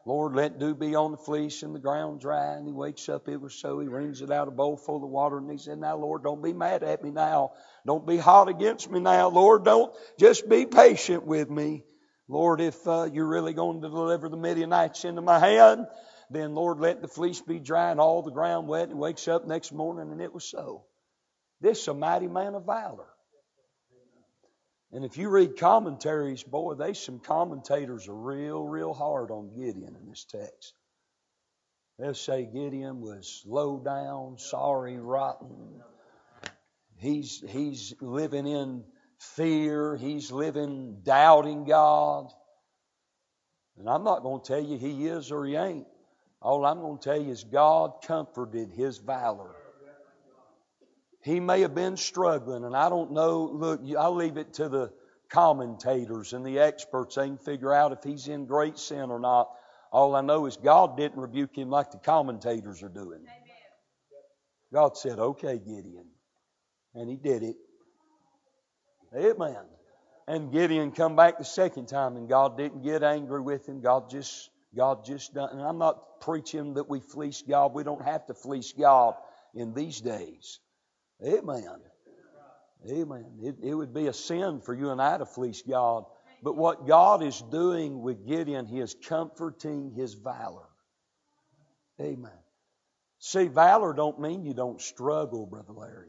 Lord, let dew be on the fleece and the ground dry. And he wakes up, it was so. He wrings it out a bowl full of water. And he said, now, Lord, don't be mad at me now. Don't be hot against me now. Lord, don't just be patient with me. Lord, if uh, you're really going to deliver the Midianites into my hand, then, Lord, let the fleece be dry and all the ground wet. And he wakes up next morning, and it was so. This is a mighty man of valor. And if you read commentaries, boy, they some commentators are real, real hard on Gideon in this text. They'll say Gideon was low down, sorry, rotten. He's, he's living in fear. He's living doubting God. And I'm not going to tell you he is or he ain't. All I'm going to tell you is God comforted his valor. He may have been struggling, and I don't know. Look, I'll leave it to the commentators and the experts. They can figure out if he's in great sin or not. All I know is God didn't rebuke him like the commentators are doing. God said, okay, Gideon. And he did it. Amen. And Gideon come back the second time, and God didn't get angry with him. God just, God just done. And I'm not preaching that we fleece God. We don't have to fleece God in these days. Amen. Amen. It, it would be a sin for you and I to fleece God. But what God is doing with Gideon, He is comforting his valor. Amen. See, valor don't mean you don't struggle, Brother Larry.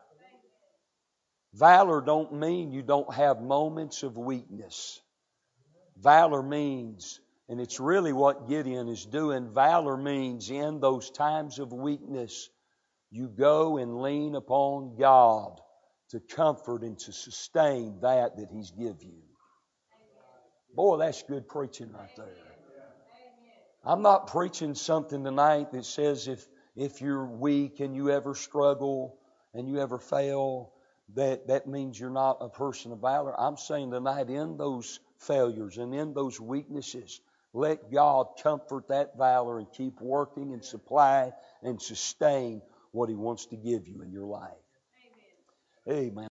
Valor don't mean you don't have moments of weakness. Valor means, and it's really what Gideon is doing, valor means in those times of weakness, you go and lean upon God to comfort and to sustain that that He's give you. Boy, that's good preaching right there. I'm not preaching something tonight that says if, if you're weak and you ever struggle and you ever fail, that, that means you're not a person of valor. I'm saying tonight in those failures and in those weaknesses, let God comfort that valor and keep working and supply and sustain what He wants to give you in your life. Amen. Amen.